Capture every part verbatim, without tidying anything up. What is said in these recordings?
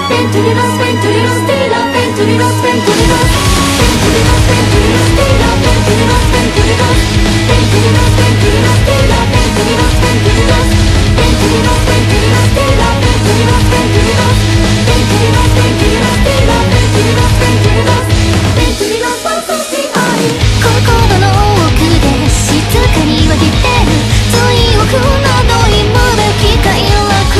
Venturinos, venturinos, tira, venturinos, venturinos, venturinos, venturinos, tira, venturinos, venturinos, venturinos, venturinos, tira, venturinos, venturinos, venturinos, venturinos, tira, venturinos, venturinos, venturinos, venturinos, tira, venturinos, venturinos, venturinos, vamos si hay. 心の奥で静かに湧き出る追憶などに無べき快楽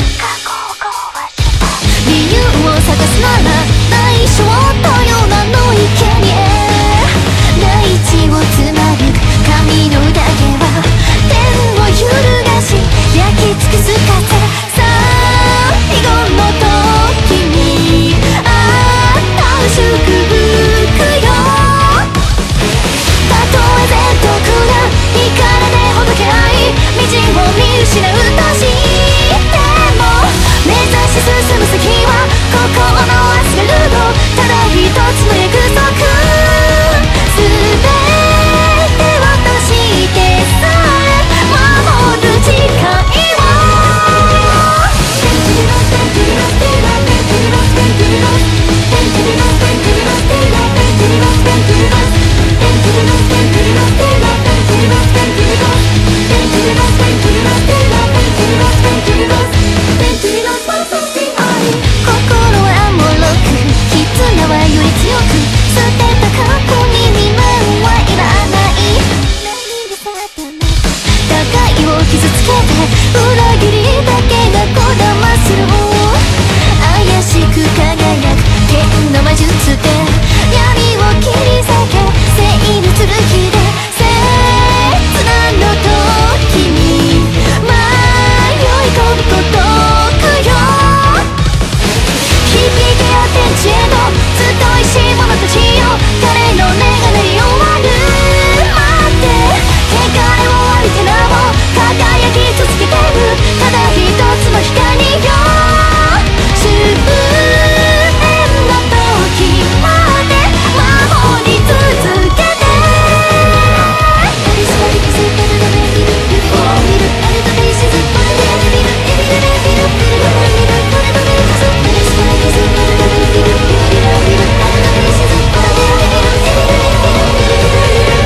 理由を探すなら大正とようなの生贄大地をつまぶ髪のだけは天を揺るがし焼き尽くす風最後の時にあった祝福よたとえ全徳な怒らでほどけ合い道を見失うとしても目指し進む先は心の忘れるのただ一つの約束全て渡してさえ守る誓いを Venturinos, venturinos, tira, venturinos, venturinos, venturinos, venturinos, tira, venturinos, venturinos, venturinos, venturinos, tira, venturinos, venturinos, venturinos, venturinos, tira, venturinos, venturinos, venturinos, vamos si hay. 心は脆く絆はより強く捨てた過去に未満はいらない互いを傷つけて裏切りだけがこだまする怪しく輝く剣の魔術で闇を切り裂け正義の剣で切なの時に迷い込む孤独よ響き合天地へのずっといしい者たちよ彼の音が鳴り終わるまで汚れを浴びてなお輝き続けてるただ一つの光よ終焉の時まで守り続けてありそうに気づいたら目に見る夢を見るあるとで静っぽく見る見るエビルレビル見る見るこれまでこそありそうに気づいたら目に見る夢を見るあるとで静っぽく見る見るエビルレビル見る見る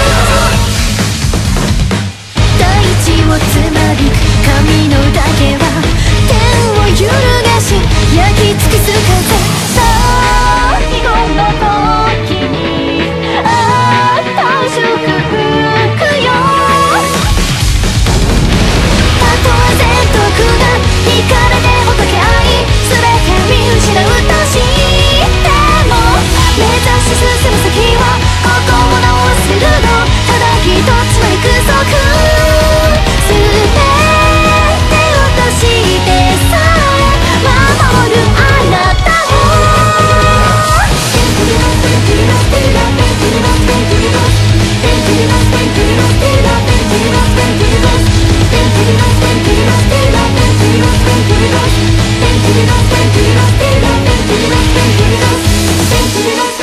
大地をつまびく髪のだけは天を揺るがし焼き尽くす風最後の時にあった祝福よたとえ全徳が怒らでほどけ合い全て見失うとしても目指し進む先は心を忘れるのただ一つの約束全て落としてさえ守るあなたを Venturinos, venturinos, tira, venturinos, venturinos, venturinos, venturinos, tira, venturinos, venturinos, venturinos, venturinos, tira, venturinos, venturinos, venturinos, venturinos, tira, venturinos, venturinos, venturinos.